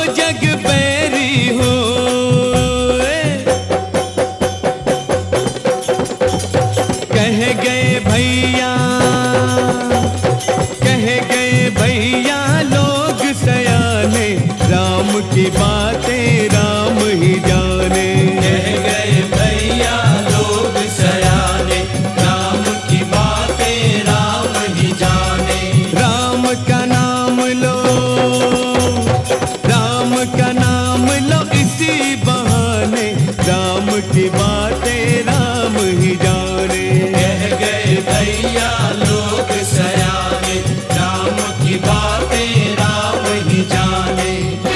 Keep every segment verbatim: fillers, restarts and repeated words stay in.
जग बैरी हो। कह गए भैया, कह गए भैया लोग सयाने, राम की बातें राम ही जाने। कह गए भैया लोग सयाने, राम की बातें राम ही जाने। राम का नाम लो, राम का नाम लो इसी बहाने, राम की बातें राम ही जाने। कह गए भैया लोग सयाने, राम की बातें राम ही जाने।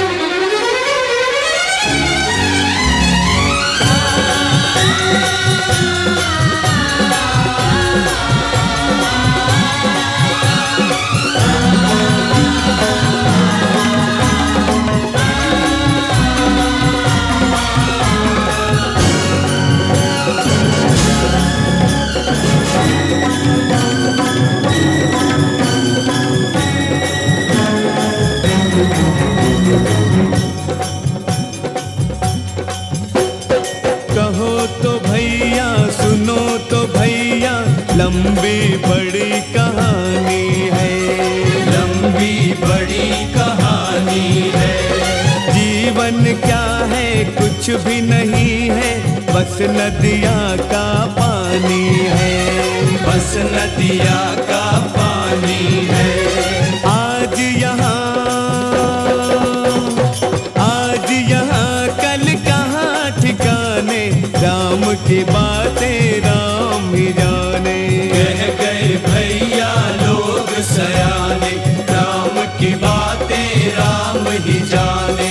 कहो तो भैया, सुनो तो भैया, लंबी बड़ी कहानी है। लंबी बड़ी कहानी है। जीवन क्या है कुछ भी नहीं है, बस नदिया का पानी है। बस नदिया का पानी है। आज यहाँ, आज यहाँ कल कहाँ ठिकाने, राम की बातें राम ही जाने। कह गए भैया लोग सयाने, राम की बातें राम ही जाने।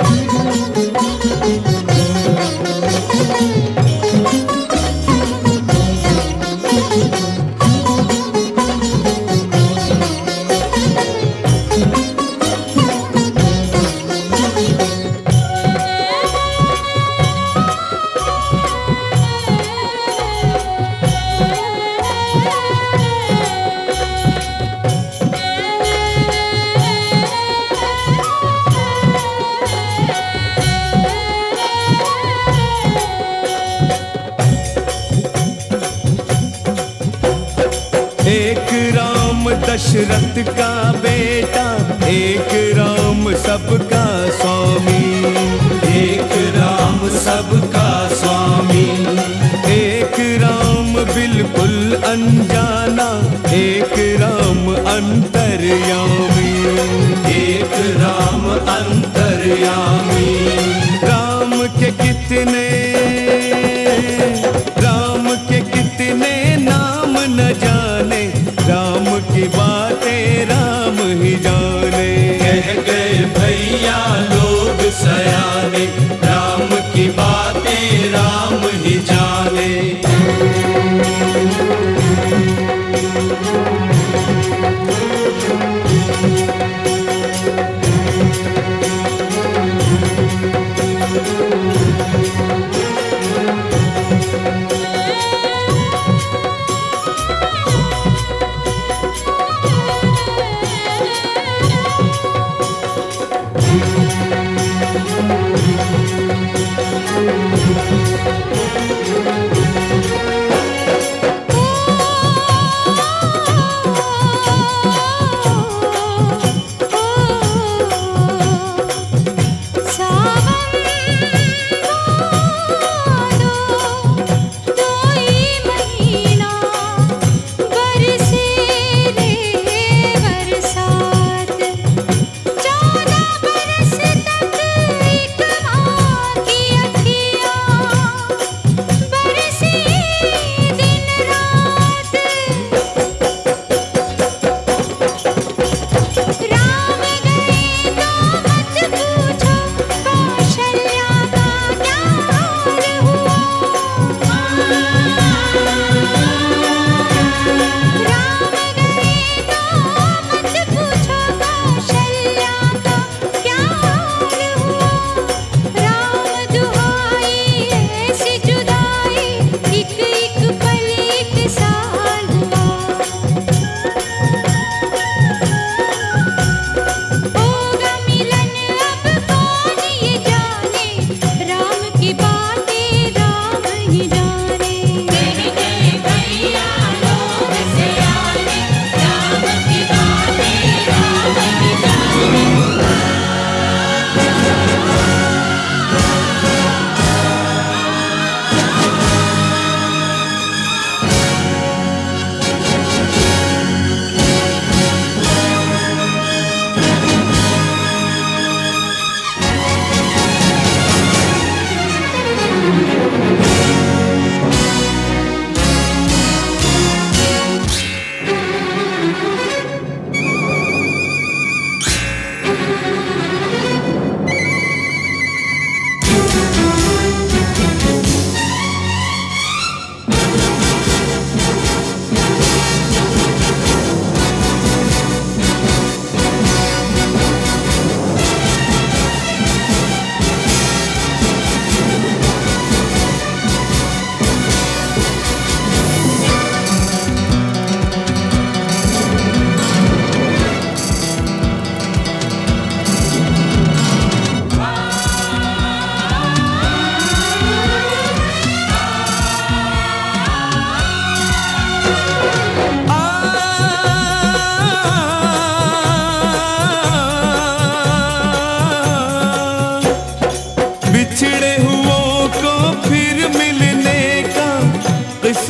एक राम दशरथ का बेटा, एक राम सबका स्वामी। एक राम सबका स्वामी। एक राम बिल्कुल अनजाना, एक राम अंतर्यामी। एक राम अंतर्यामी। राम के कितने, राम के कितने नाम न जाने, राम की बातें राम ही जाने। कह गए भैया लोग सयाने, राम की बातें राम ही जाने। चौदह बरस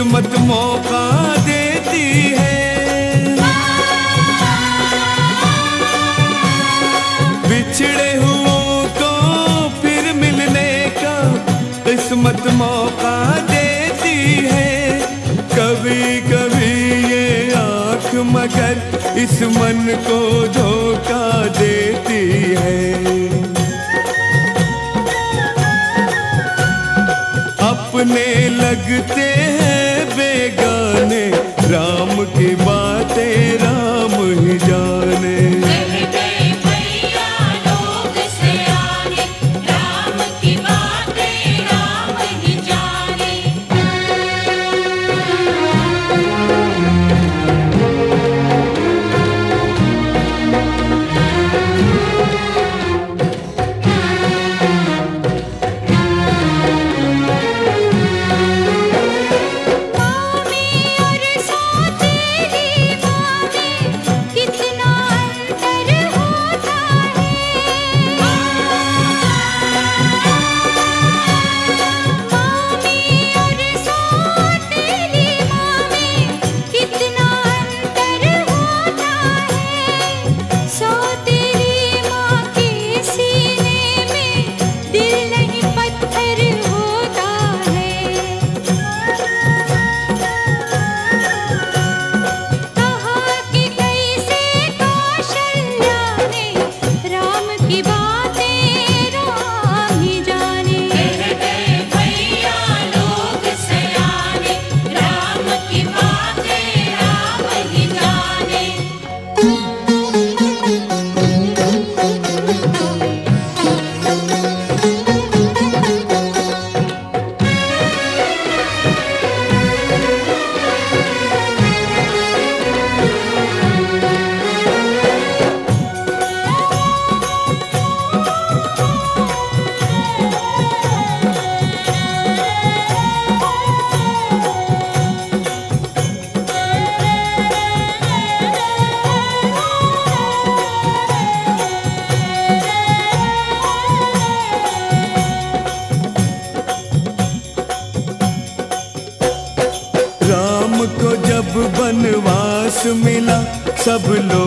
किस्मत मौका देती है। बिछड़े हुओं को फिर मिलने का किस्मत मौका देती है। कभी कभी ये आँख मगर इस मन को धोखा देती है। अपने लगते हैं बेगाने, राम की बातें राम ही जाने। राम को जब वनवास मिला सब लोग